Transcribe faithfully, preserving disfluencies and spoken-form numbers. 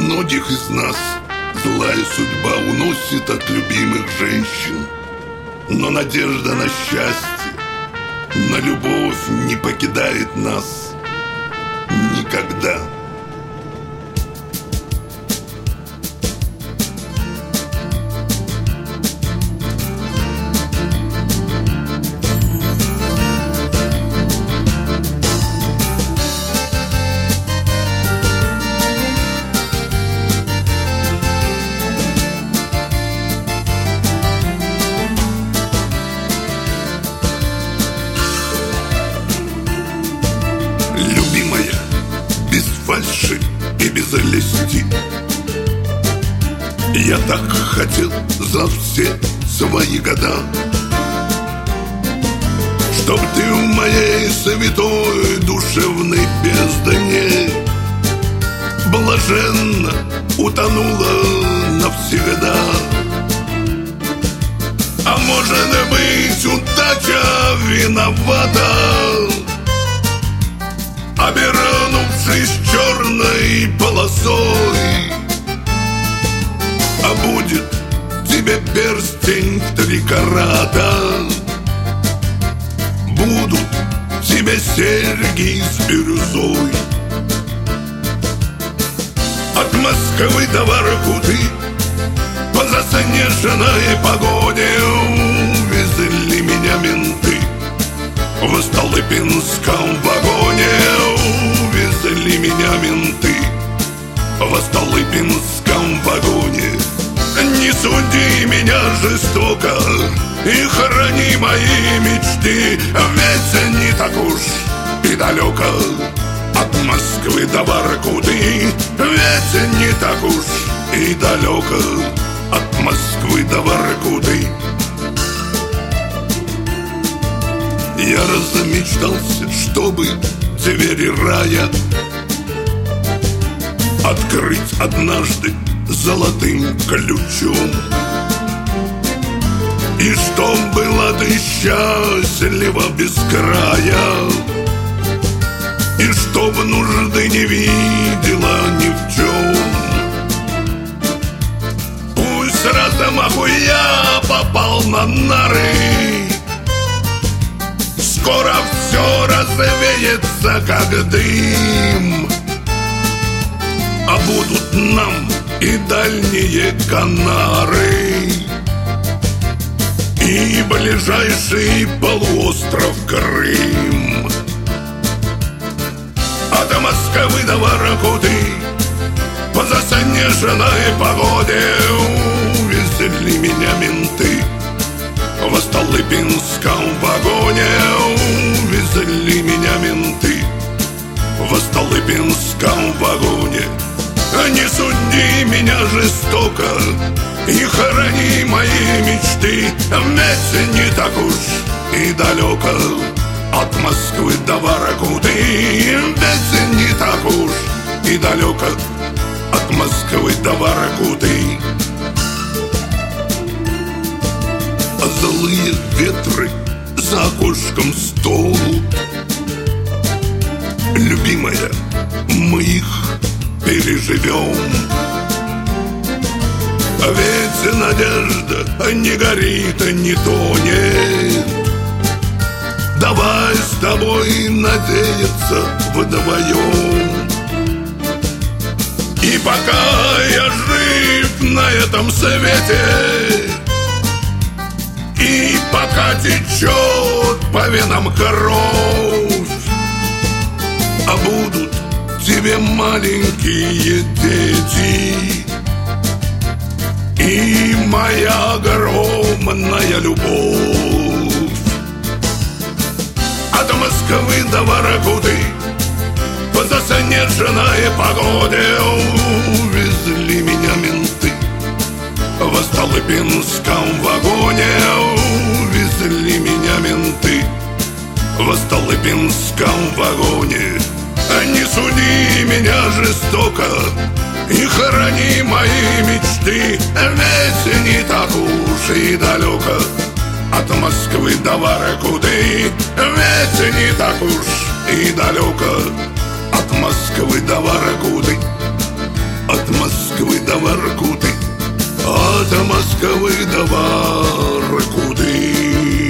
Многих из нас злая судьба уносит от любимых женщин, но надежда на счастье, на любовь не покидает нас никогда. Без фальши и без лести, я так хотел за все свои года, чтоб ты в моей святой душевной бездне блаженно утонула навсегда. А может быть, удача виновата, обернувшись черной полосой. А будет тебе перстень в три карата, будут тебе серьги с бирюзой. От Москвы до Воркуты по заснеженной погоде увезли меня менты. В Столыпинском вагоне увезли меня менты. В Столыпинском вагоне. Не суди меня жестоко и храни мои мечты, ведь не так уж и далеко от Москвы до Воркуты, ведь не так уж и далеко от Москвы до Воркуты. Я размечтался, чтобы двери рая открыть однажды золотым ключом, и чтоб была ты счастлива без края, и чтоб нужды не видела ни в чем. Пусть с размаху я попал на нары, скоро все развеется, как дым, а будут нам и дальние Канары, и ближайший полуостров Крым. От Москвы до Воркуты по заснеженной погоде увезли меня менты. В Столыпинском вагоне увезли меня менты. В Столыпинском вагоне. Не суди меня жестоко и храни мои мечты, ведь не так уж и далеко от Москвы до Воркуты, ведь не так уж и далеко от Москвы до Воркуты. Злые ветры за окошком столу, любимая, мы их переживем. Ведь надежда не горит, не тонет. Давай с тобой надеяться вдвоем. И пока я жив на этом свете, и пока течет по венам кровь, а будут тебе маленькие дети и моя огромная любовь. От Москвы до Воркуты по заснеженной погоде увезли меня менты. В Столыпинском вагоне увезли меня менты. В Столыпинском вагоне. Не суди меня жестоко и храни мои мечты, ведь не так уж и далеко от Москвы до Воркуты, ведь не так уж и далеко от Москвы до Воркуты. От Москвы до Воркуты, от Москвы до Воркуты.